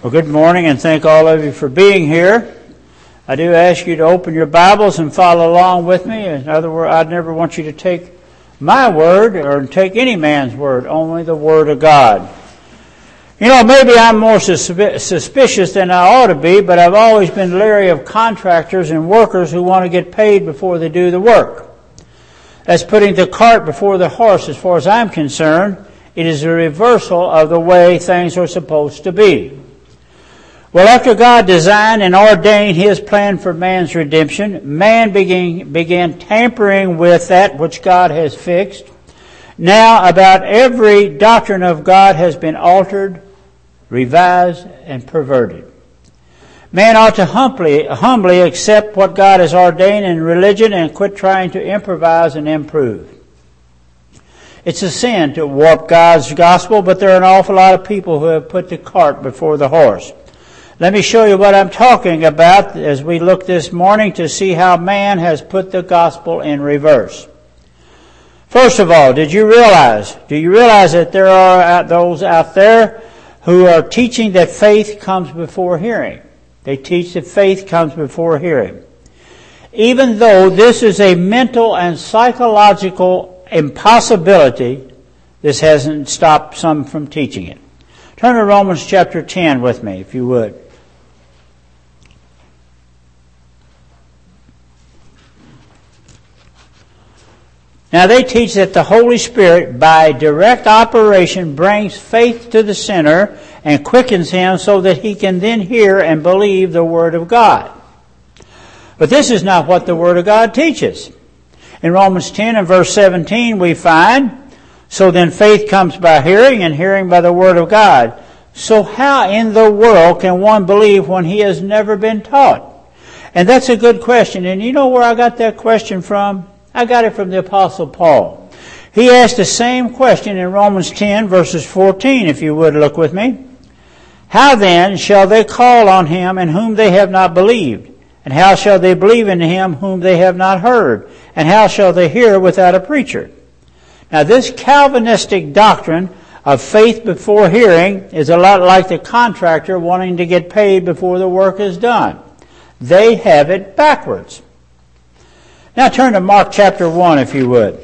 Well, good morning, and thank all of you for being here. I do ask you to open your Bibles and follow along with me. In other words, I'd never want you to take my word or take any man's word, only the Word of God. You know, maybe I'm more suspicious than I ought to be, but I've always been leery of contractors and workers who want to get paid before they do the work. That's putting the cart before the horse as far as I'm concerned. It is a reversal of the way things are supposed to be. Well, after God designed and ordained His plan for man's redemption, man began tampering with that which God has fixed. Now, about every doctrine of God has been altered, revised, and perverted. Man ought to humbly accept what God has ordained in religion and quit trying to improvise and improve. It's a sin to warp God's gospel, but there are an awful lot of people who have put the cart before the horse. Let me show you what I'm talking about as we look this morning to see how man has put the gospel in reverse. First of all, do you realize that there are those out there who are teaching that faith comes before hearing? They teach that faith comes before hearing. Even though this is a mental and psychological impossibility, this hasn't stopped some from teaching it. Turn to Romans chapter 10 with me, if you would. Now they teach that the Holy Spirit, by direct operation, brings faith to the sinner and quickens him so that he can then hear and believe the Word of God. But this is not what the Word of God teaches. In Romans 10 and verse 17 we find, so then faith comes by hearing, and hearing by the Word of God. So how in the world can one believe when he has never been taught? And that's a good question. And you know where I got that question from? I got it from the Apostle Paul. He asked the same question in Romans 10 verses 14, if you would look with me. How then shall they call on him in whom they have not believed? And how shall they believe in him whom they have not heard? And how shall they hear without a preacher? Now this Calvinistic doctrine of faith before hearing is a lot like the contractor wanting to get paid before the work is done. They have it backwards. Now turn to Mark chapter 1, if you would.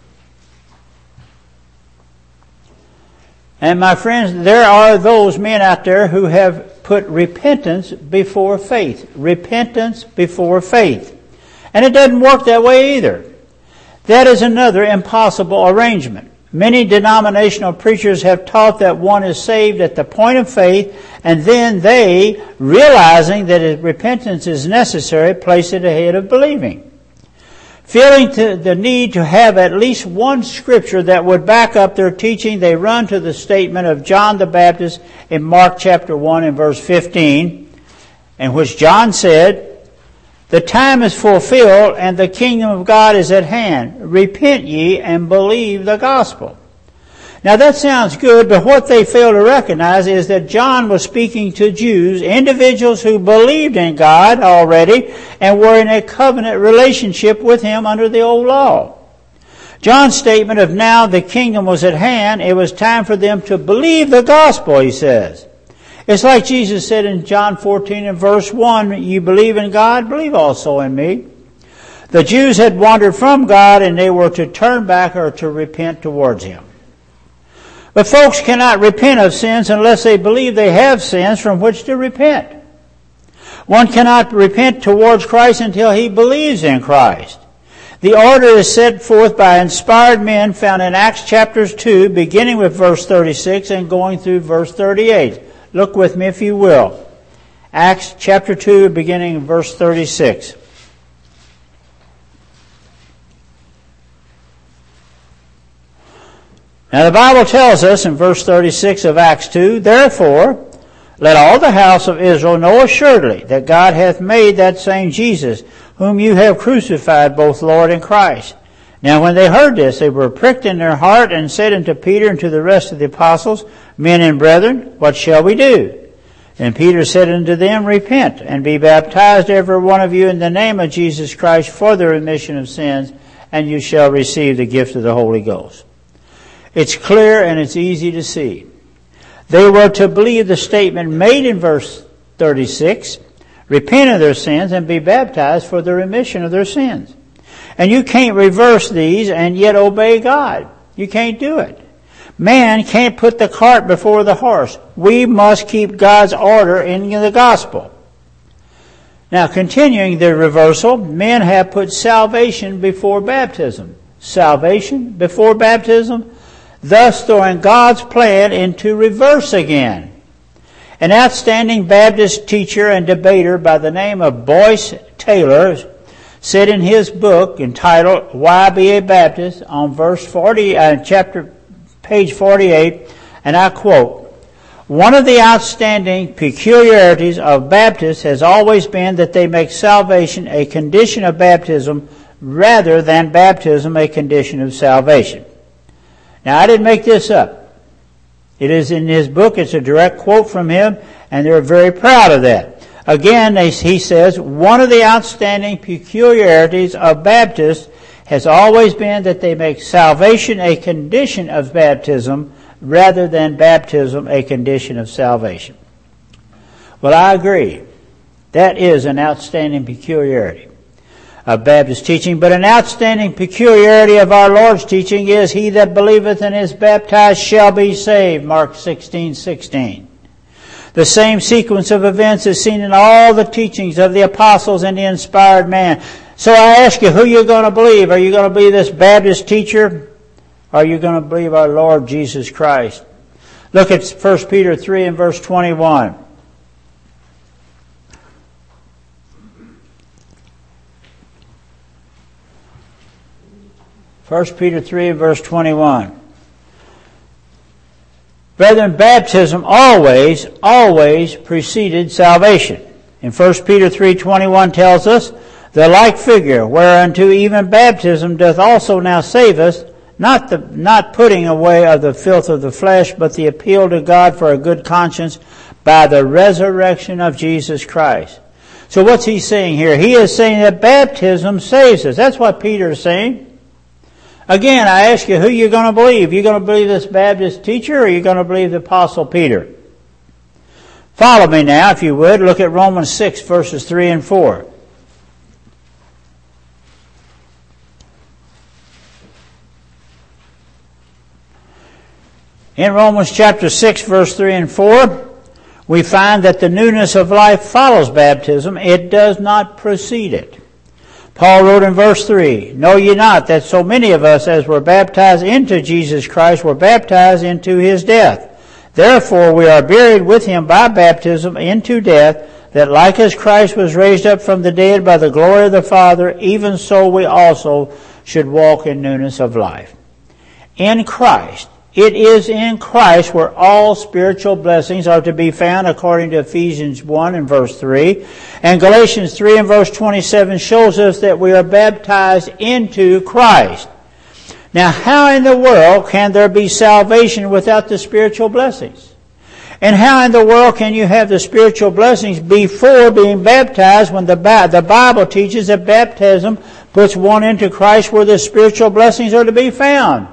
And my friends, there are those men out there who have put repentance before faith. Repentance before faith. And it doesn't work that way either. That is another impossible arrangement. Many denominational preachers have taught that one is saved at the point of faith, and then they, realizing that repentance is necessary, place it ahead of believing. Feeling the need to have at least one scripture that would back up their teaching, they run to the statement of John the Baptist in Mark chapter 1 and verse 15, in which John said, "The time is fulfilled and the kingdom of God is at hand. Repent ye and believe the gospel." Now that sounds good, but what they fail to recognize is that John was speaking to Jews, individuals who believed in God already and were in a covenant relationship with Him under the old law. John's statement of now the kingdom was at hand, it was time for them to believe the gospel, he says. It's like Jesus said in John 14 and verse 1, "You believe in God, believe also in me." The Jews had wandered from God and they were to turn back or to repent towards Him. But folks cannot repent of sins unless they believe they have sins from which to repent. One cannot repent towards Christ until he believes in Christ. The order is set forth by inspired men found in Acts chapter 2, beginning with verse 36 and going through verse 38. Look with me if you will. Acts chapter 2, beginning in verse 36. Now the Bible tells us in verse 36 of Acts 2, "Therefore, let all the house of Israel know assuredly that God hath made that same Jesus, whom you have crucified, both Lord and Christ." Now when they heard this, they were pricked in their heart and said unto Peter and to the rest of the apostles, "Men and brethren, what shall we do?" And Peter said unto them, "Repent, and be baptized every one of you in the name of Jesus Christ for the remission of sins, and you shall receive the gift of the Holy Ghost." It's clear and it's easy to see. They were to believe the statement made in verse 36, repent of their sins and be baptized for the remission of their sins. And you can't reverse these and yet obey God. You can't do it. Man can't put the cart before the horse. We must keep God's order in the gospel. Now, continuing the reversal, men have put salvation before baptism. Salvation before baptism, thus throwing God's plan into reverse again. An outstanding Baptist teacher and debater by the name of Boyce Taylor said in his book entitled Why Be a Baptist on page 48, and I quote, "One of the outstanding peculiarities of Baptists has always been that they make salvation a condition of baptism rather than baptism a condition of salvation." Now, I didn't make this up. It is in his book. It's a direct quote from him, and they're very proud of that. Again, he says, one of the outstanding peculiarities of Baptists has always been that they make salvation a condition of baptism rather than baptism a condition of salvation. Well, I agree. That is an outstanding peculiarity of Baptist teaching, but an outstanding peculiarity of our Lord's teaching is, he that believeth and is baptized shall be saved, Mark 16:16. The same sequence of events is seen in all the teachings of the apostles and the inspired man. So I ask you, who are you going to believe? Are you going to believe this Baptist teacher? Or are you going to believe our Lord Jesus Christ? Look at 1 Peter 3 and verse 21. First Peter 3 and verse 21. Brethren, baptism always preceded salvation. In 1 Peter 3:21 tells us, the like figure, whereunto even baptism doth also now save us, not putting away of the filth of the flesh, but the appeal to God for a good conscience by the resurrection of Jesus Christ. So what's he saying here? He is saying that baptism saves us. That's what Peter is saying. Again, I ask you, who are you going to believe? Are you going to believe this Baptist teacher, or are you going to believe the Apostle Peter? Follow me now, if you would. Look at Romans 6, verses 3 and 4. In Romans chapter 6, verse 3 and 4, we find that the newness of life follows baptism. It does not precede it. Paul wrote in verse 3, Know ye not that so many of us as were baptized into Jesus Christ were baptized into his death? Therefore we are buried with him by baptism into death, that like as Christ was raised up from the dead by the glory of the Father, even so we also should walk in newness of life. In Christ. It is in Christ where all spiritual blessings are to be found, according to Ephesians 1 and verse 3. And Galatians 3 and verse 27 shows us that we are baptized into Christ. Now, how in the world can there be salvation without the spiritual blessings? And how in the world can you have the spiritual blessings before being baptized, when the Bible teaches that baptism puts one into Christ where the spiritual blessings are to be found?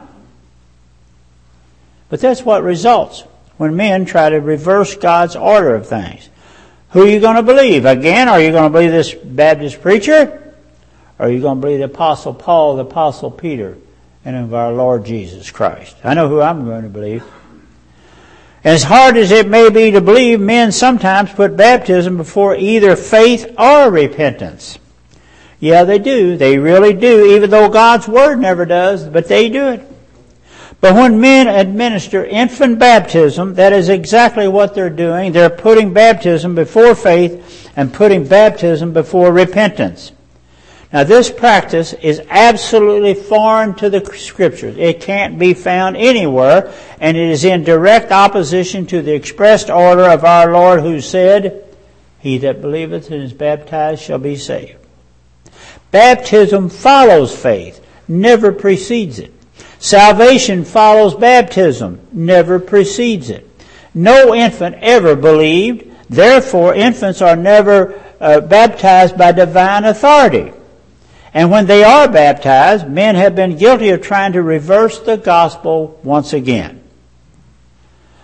But that's what results when men try to reverse God's order of things. Who are you going to believe? Again, are you going to believe this Baptist preacher? Or are you going to believe the Apostle Paul, the Apostle Peter, and of our Lord Jesus Christ? I know who I'm going to believe. As hard as it may be to believe, men sometimes put baptism before either faith or repentance. Yeah, they do. They really do, even though God's Word never does, but they do it. But when men administer infant baptism, that is exactly what they're doing. They're putting baptism before faith and putting baptism before repentance. Now, this practice is absolutely foreign to the Scriptures. It can't be found anywhere, and it is in direct opposition to the expressed order of our Lord, who said, He that believeth and is baptized shall be saved. Baptism follows faith, never precedes it. Salvation follows baptism, never precedes it. No infant ever believed. Therefore, infants are never baptized by divine authority. And when they are baptized, men have been guilty of trying to reverse the gospel once again.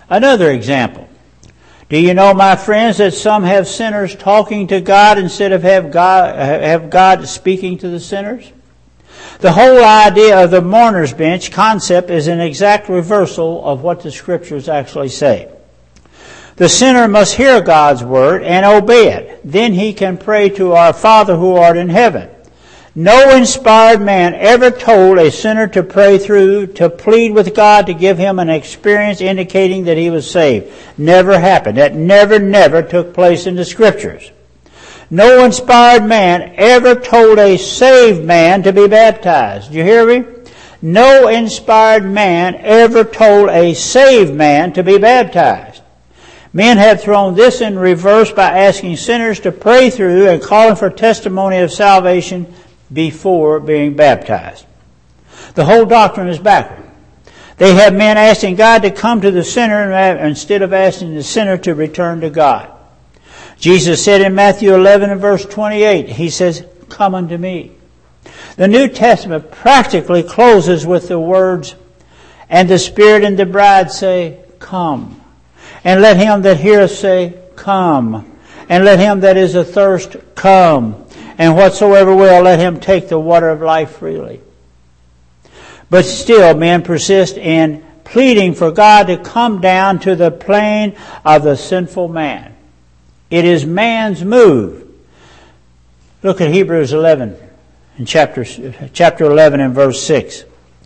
Another example. Do you know, my friends, that some have sinners talking to God instead of have God speaking to the sinners? The whole idea of the mourner's bench concept is an exact reversal of what the Scriptures actually say. The sinner must hear God's word and obey it. Then he can pray to our Father who art in heaven. No inspired man ever told a sinner to pray through, to plead with God to give him an experience indicating that he was saved. Never happened. That never took place in the Scriptures. No inspired man ever told a saved man to be baptized. Do you hear me? No inspired man ever told a saved man to be baptized. Men have thrown this in reverse by asking sinners to pray through and calling for testimony of salvation before being baptized. The whole doctrine is backward. They have men asking God to come to the sinner instead of asking the sinner to return to God. Jesus said in Matthew 11 and verse 28, He says, "Come unto me." The New Testament practically closes with the words, "And the Spirit and the bride say, Come. And let him that heareth say, Come. And let him that is athirst come. And whatsoever will, let him take the water of life freely." But still, men persist in pleading for God to come down to the plane of the sinful man. It is man's move. Look at Hebrews 11, in chapter 11 and verse 6.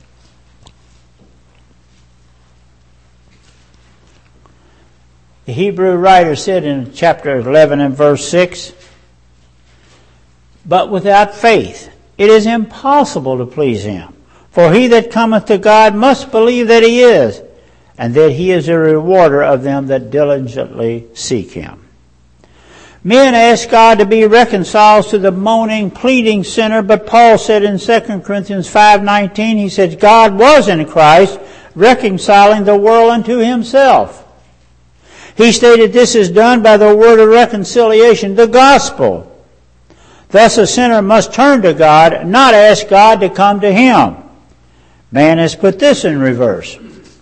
The Hebrew writer said in chapter 11 and verse 6, "But without faith it is impossible to please Him. For he that cometh to God must believe that He is, and that He is a rewarder of them that diligently seek Him." Men ask God to be reconciled to the moaning, pleading sinner, but Paul said in 2 Corinthians 5:19, he said, God was in Christ reconciling the world unto Himself. He stated this is done by the word of reconciliation, the gospel. Thus a sinner must turn to God, not ask God to come to him. Man has put this in reverse.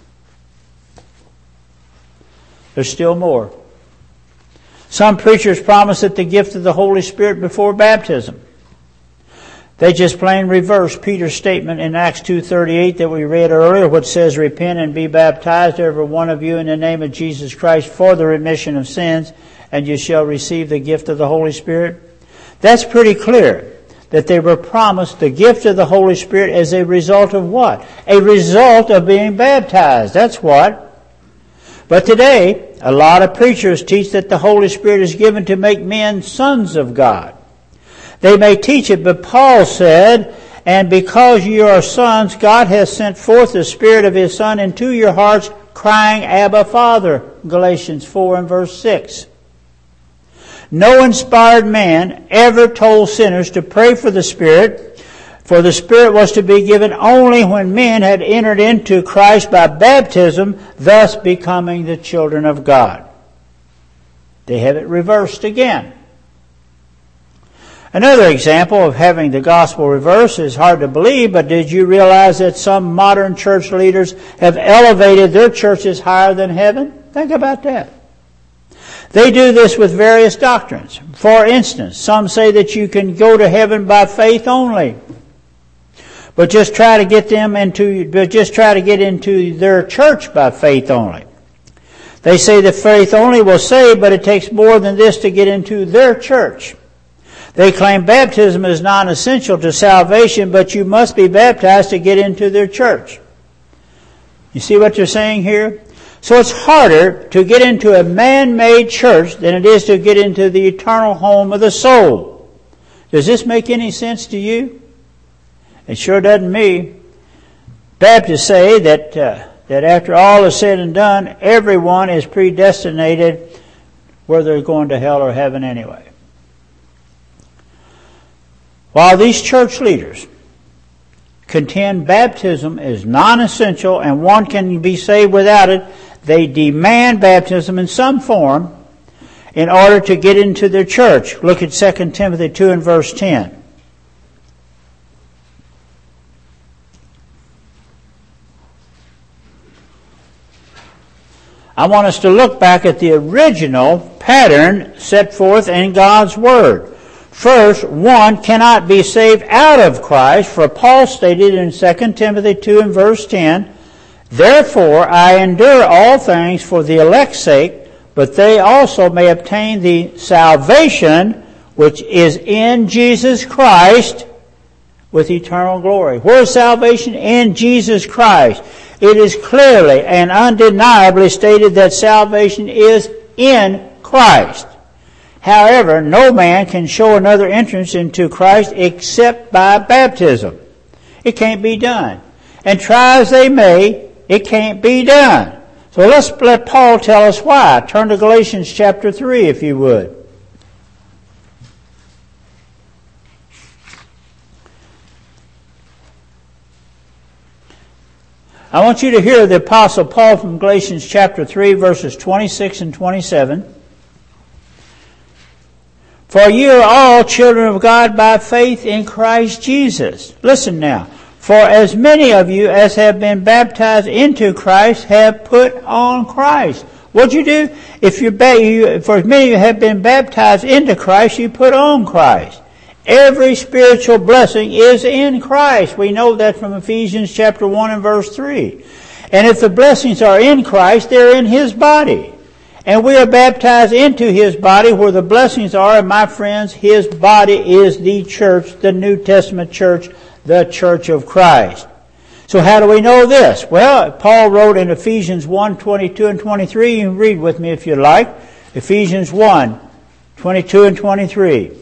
There's still more. Some preachers promise that the gift of the Holy Spirit before baptism. They just plain reverse Peter's statement in Acts 2:38 that we read earlier, which says, "Repent and be baptized, every one of you, in the name of Jesus Christ for the remission of sins, and you shall receive the gift of the Holy Spirit." That's pretty clear that they were promised the gift of the Holy Spirit as a result of what? A result of being baptized. That's what. But today, a lot of preachers teach that the Holy Spirit is given to make men sons of God. They may teach it, but Paul said, "And because you are sons, God has sent forth the Spirit of His Son into your hearts, crying, Abba, Father." Galatians 4 and verse 6. No inspired man ever told sinners to pray for the Spirit, for the Spirit was to be given only when men had entered into Christ by baptism, thus becoming the children of God. They have it reversed again. Another example of having the gospel reversed is hard to believe, but did you realize that some modern church leaders have elevated their churches higher than heaven? Think about that. They do this with various doctrines. For instance, some say that you can go to heaven by faith only, but just try to get into their church by faith only. They say that faith only will save, but it takes more than this to get into their church. They claim baptism is non-essential to salvation, but you must be baptized to get into their church. You see what they're saying here? So it's harder to get into a man-made church than it is to get into the eternal home of the soul. Does this make any sense to you? It sure doesn't me. Baptists say that after all is said and done, everyone is predestinated whether they're going to hell or heaven anyway. While these church leaders contend baptism is non-essential and one can be saved without it, they demand baptism in some form in order to get into their church. Look at 2 Timothy 2 and verse 10. I want us to look back at the original pattern set forth in God's Word. First, one cannot be saved out of Christ, for Paul stated in 2 Timothy 2 and verse 10, "Therefore I endure all things for the elect's sake, but they also may obtain the salvation which is in Jesus Christ with eternal glory." Where is salvation? In Jesus Christ. It is clearly and undeniably stated that salvation is in Christ. However, no man can show another entrance into Christ except by baptism. It can't be done. And try as they may, it can't be done. So let's let Paul tell us why. Turn to Galatians chapter 3 if you would. I want you to hear the Apostle Paul from Galatians chapter 3 verses 26 and 27. "For you are all children of God by faith in Christ Jesus." Listen now. "For as many of you as have been baptized into Christ have put on Christ." What'd you do? For as many of you have been baptized into Christ, you put on Christ. Every spiritual blessing is in Christ. We know that from Ephesians chapter 1 and verse 3. And if the blessings are in Christ, they're in His body. And we are baptized into His body where the blessings are. And my friends, His body is the church, the New Testament church, the church of Christ. So how do we know this? Well, Paul wrote in Ephesians 1, 22 and 23. You can read with me if you like. Ephesians 1, 22 and 23.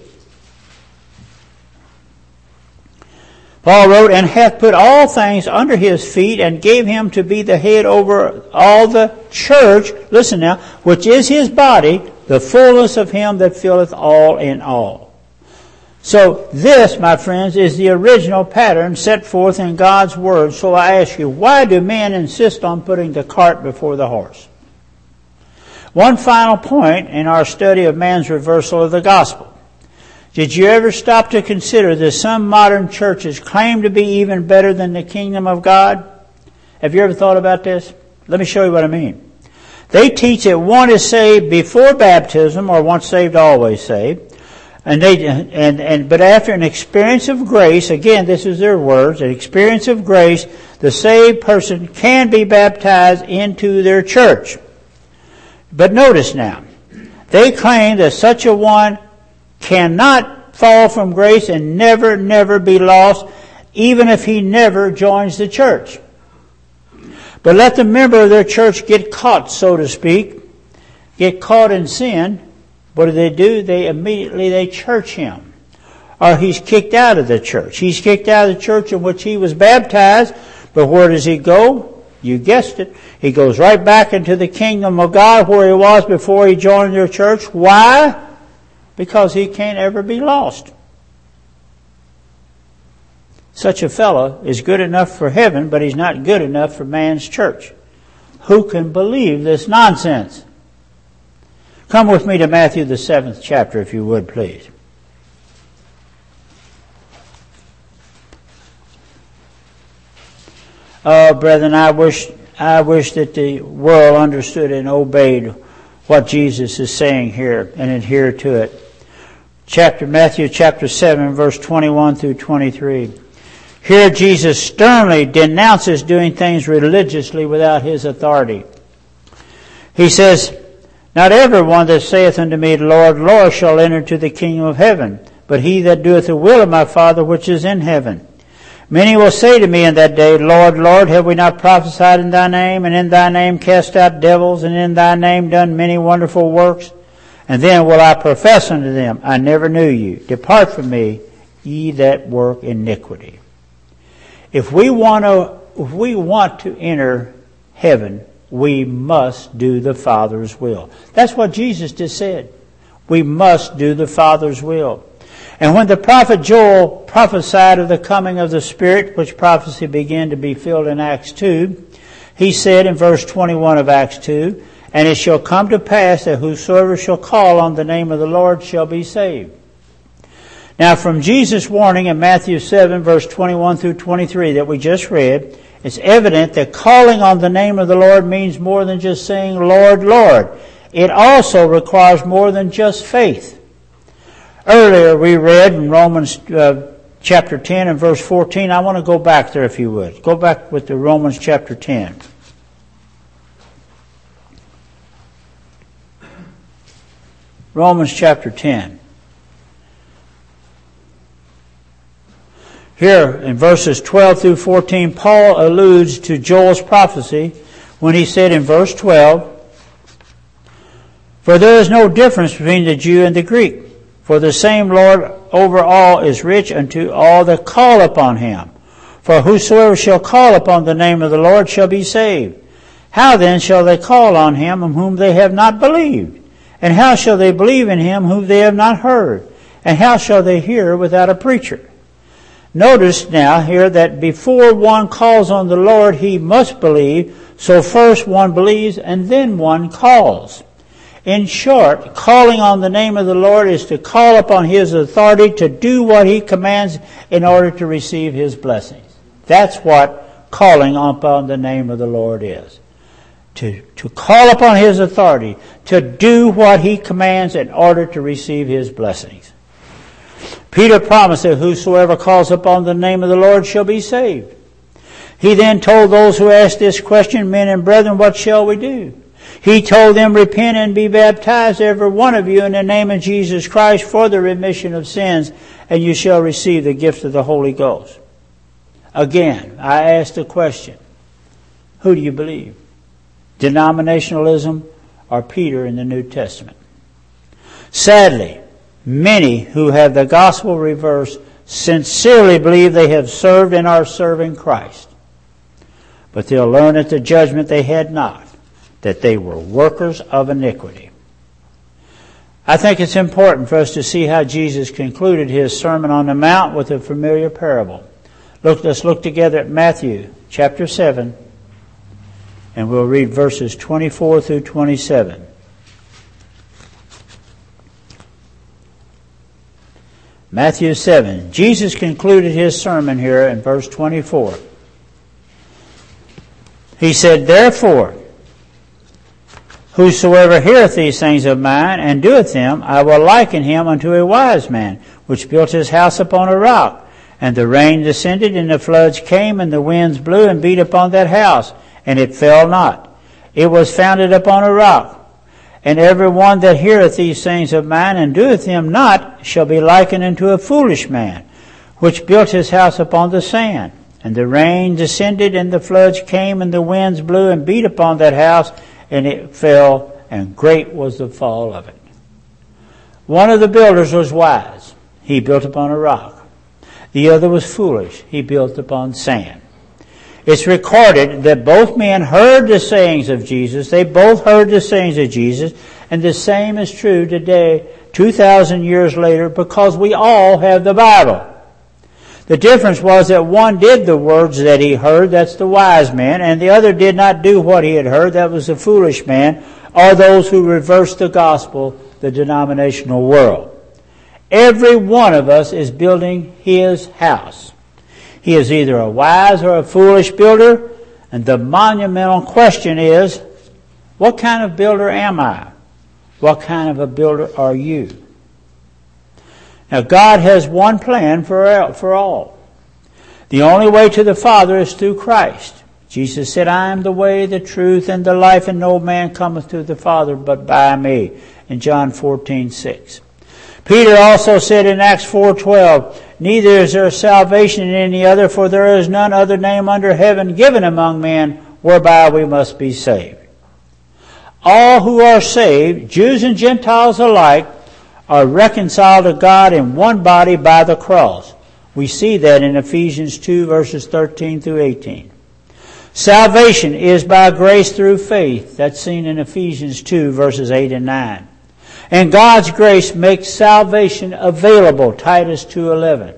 Paul wrote, "And hath put all things under His feet, and gave Him to be the head over all the church," listen now, "which is His body, the fullness of Him that filleth all in all." So this, my friends, is the original pattern set forth in God's Word. So I ask you, why do men insist on putting the cart before the horse? One final point in our study of man's reversal of the gospel. Did you ever stop to consider that some modern churches claim to be even better than the kingdom of God? Have you ever thought about this? Let me show you what I mean. They teach that one is saved before baptism, or once saved, always saved. But after an experience of grace, again, this is their words, an experience of grace, the saved person can be baptized into their church. But notice now, they claim that such a one cannot fall from grace and never be lost, even if he never joins the church. But let the member of their church get caught, so to speak, get caught in sin. What do? They immediately church him. Or he's kicked out of the church. He's kicked out of the church in which he was baptized. But where does he go? You guessed it. He goes right back into the kingdom of God where he was before he joined their church. Why? Because he can't ever be lost. Such a fellow is good enough for heaven, but he's not good enough for man's church. Who can believe this nonsense? Come with me to Matthew the 7th chapter, if you would, please. Oh, brethren, I wish that the world understood and obeyed what Jesus is saying here and adhered to it. Matthew chapter 7, verse 21 through 23. Here Jesus sternly denounces doing things religiously without His authority. He says, "Not every one that saith unto me, Lord, Lord, shall enter into the kingdom of heaven, but he that doeth the will of my Father which is in heaven. Many will say to me in that day, Lord, Lord, have we not prophesied in thy name, and in thy name cast out devils, and in thy name done many wonderful works? And then will I profess unto them, I never knew you. Depart from me, ye that work iniquity." If we want to enter heaven, we must do the Father's will. That's what Jesus just said. We must do the Father's will. And when the prophet Joel prophesied of the coming of the Spirit, which prophecy began to be filled in Acts 2, he said in verse 21 of Acts 2, "And it shall come to pass that whosoever shall call on the name of the Lord shall be saved." Now from Jesus' warning in Matthew 7, verse 21 through 23 that we just read, it's evident that calling on the name of the Lord means more than just saying, Lord, Lord. It also requires more than just faith. Earlier we read in Romans chapter 10 and verse 14. I want to go back there if you would. Go back with the Romans chapter 10. Romans chapter 10. Here in verses 12 through 14, Paul alludes to Joel's prophecy when he said in verse 12, For there is no difference between the Jew and the Greek, for the same Lord over all is rich unto all that call upon him. For whosoever shall call upon the name of the Lord shall be saved. How then shall they call on him in whom they have not believed? And how shall they believe in him whom they have not heard? And how shall they hear without a preacher? Notice now here that before one calls on the Lord, he must believe. So first one believes and then one calls. In short, calling on the name of the Lord is to call upon His authority to do what He commands in order to receive His blessings. That's what calling upon the name of the Lord is. To call upon His authority, to do what He commands in order to receive His blessings. Peter promised that whosoever calls upon the name of the Lord shall be saved. He then told those who asked this question, Men and brethren, what shall we do? He told them, Repent and be baptized, every one of you, in the name of Jesus Christ for the remission of sins, and you shall receive the gift of the Holy Ghost. Again, I ask the question, who do you believe? Denominationalism or Peter in the New Testament? Sadly, many who have the gospel reversed sincerely believe they have served and are serving Christ. But they'll learn at the judgment they had not, that they were workers of iniquity. I think it's important for us to see how Jesus concluded His Sermon on the Mount with a familiar parable. Let's look together at Matthew chapter 7, and we'll read verses 24 through 27. Matthew 7. Jesus concluded His sermon here in verse 24. He said, Therefore, whosoever heareth these things of mine and doeth them, I will liken him unto a wise man, which built his house upon a rock. And the rain descended, and the floods came, and the winds blew and beat upon that house, and it fell not. It was founded upon a rock. And every one that heareth these things of mine and doeth them not shall be likened unto a foolish man, which built his house upon the sand. And the rain descended, and the floods came, and the winds blew and beat upon that house, and it fell, and great was the fall of it. One of the builders was wise. He built upon a rock. The other was foolish. He built upon sand. It's recorded that both men heard the sayings of Jesus. They both heard the sayings of Jesus. And the same is true today, 2,000 years later, because we all have the Bible. The difference was that one did the words that he heard, that's the wise man, and the other did not do what he had heard, that was the foolish man, or those who reversed the gospel, the denominational world. Every one of us is building his house. He is either a wise or a foolish builder, and the monumental question is, what kind of builder am I? What kind of a builder are you? Now, God has one plan for all. The only way to the Father is through Christ. Jesus said, I am the way, the truth, and the life, and no man cometh to the Father but by me, in John 14:6. Peter also said in Acts 4:12, Neither is there salvation in any other, for there is none other name under heaven given among men whereby we must be saved. All who are saved, Jews and Gentiles alike, are reconciled to God in one body by the cross. We see that in Ephesians 2 verses 13 through 18. Salvation is by grace through faith. That's seen in Ephesians 2 verses 8 and 9. And God's grace makes salvation available. Titus 2:11.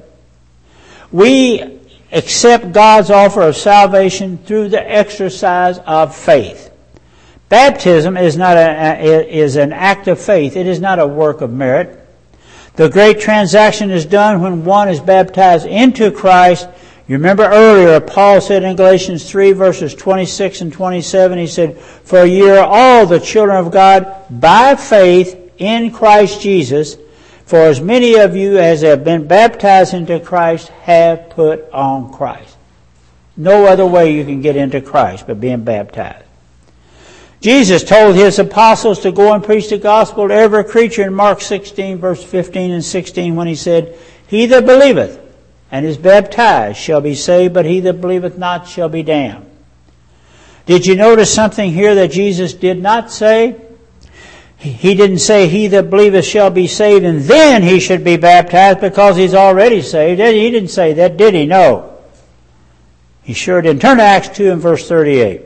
We accept God's offer of salvation through the exercise of faith. Baptism is an act of faith. It is not a work of merit. The great transaction is done when one is baptized into Christ. You remember earlier, Paul said in Galatians 3 verses 26 and 27, he said, "For ye are all the children of God by faith in Christ Jesus. For as many of you as have been baptized into Christ have put on Christ." No other way you can get into Christ but being baptized. Jesus told his apostles to go and preach the gospel to every creature in Mark 16 verse 15 and 16 when he said, "He that believeth and is baptized shall be saved, but he that believeth not shall be damned." Did you notice something here that Jesus did not say? He didn't say, "He that believeth shall be saved, and then he should be baptized because he's already saved." He didn't say that, did he? No. He sure didn't. Turn to Acts 2 and verse 38.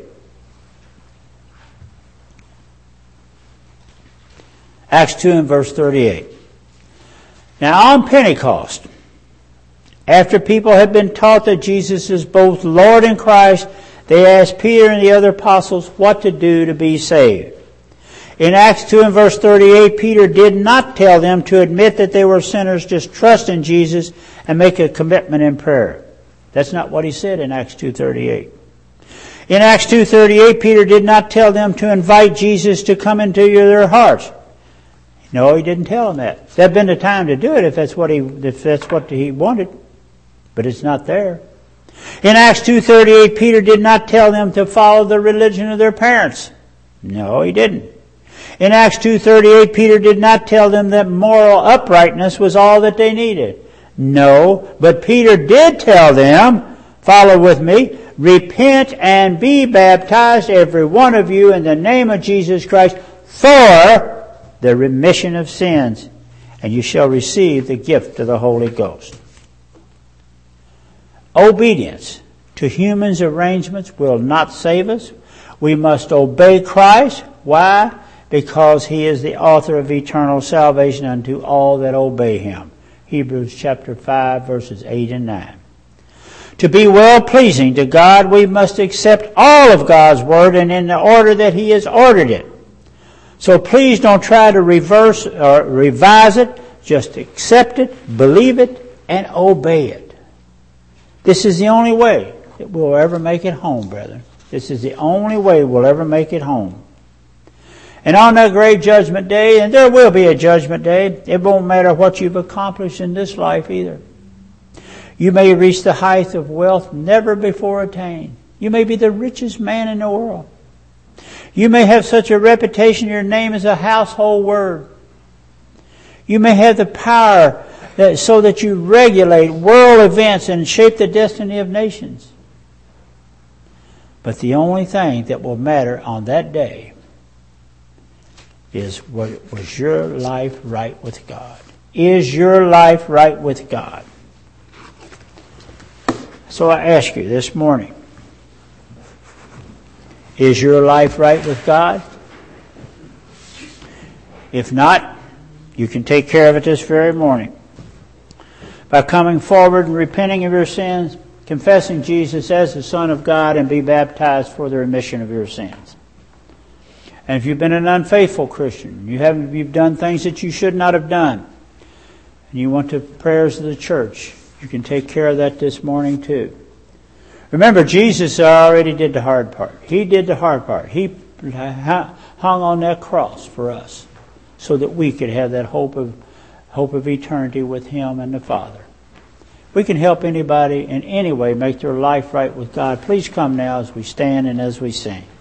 Acts 2 and verse 38. Now on Pentecost, after people had been taught that Jesus is both Lord and Christ, they asked Peter and the other apostles what to do to be saved. In Acts 2 and verse 38, Peter did not tell them to admit that they were sinners, just trust in Jesus and make a commitment in prayer. That's not what he said in Acts 2:38. In Acts 2:38, Peter did not tell them to invite Jesus to come into their hearts. No, he didn't tell them that. There'd been the time to do it if that's what he wanted. But it's not there. In Acts 2:38, Peter did not tell them to follow the religion of their parents. No, he didn't. In Acts 2:38, Peter did not tell them that moral uprightness was all that they needed. No, but Peter did tell them, follow with me, "Repent and be baptized, every one of you, in the name of Jesus Christ, for the remission of sins, and you shall receive the gift of the Holy Ghost." Obedience to humans' arrangements will not save us. We must obey Christ. Why? Because he is the author of eternal salvation unto all that obey him. Hebrews chapter 5 verses 8 and 9. To be well-pleasing to God, we must accept all of God's Word and in the order that he has ordered it. So please don't try to reverse or revise it. Just accept it, believe it, and obey it. This is the only way that we'll ever make it home, brethren. This is the only way we'll ever make it home. And on that great judgment day, and there will be a judgment day, it won't matter what you've accomplished in this life either. You may reach the height of wealth never before attained. You may be the richest man in the world. You may have such a reputation, your name is a household word. You may have the power so that you regulate world events and shape the destiny of nations. But the only thing that will matter on that day is, was your life right with God? Is your life right with God? So I ask you this morning, is your life right with God? If not, you can take care of it this very morning by coming forward and repenting of your sins, confessing Jesus as the Son of God, and be baptized for the remission of your sins. And if you've been an unfaithful Christian, you've done things that you should not have done, and you want the prayers of the church, you can take care of that this morning too. Remember, Jesus already did the hard part. He did the hard part. He hung on that cross for us so that we could have that hope of eternity with him and the Father. We can help anybody in any way make their life right with God. Please come now as we stand and as we sing.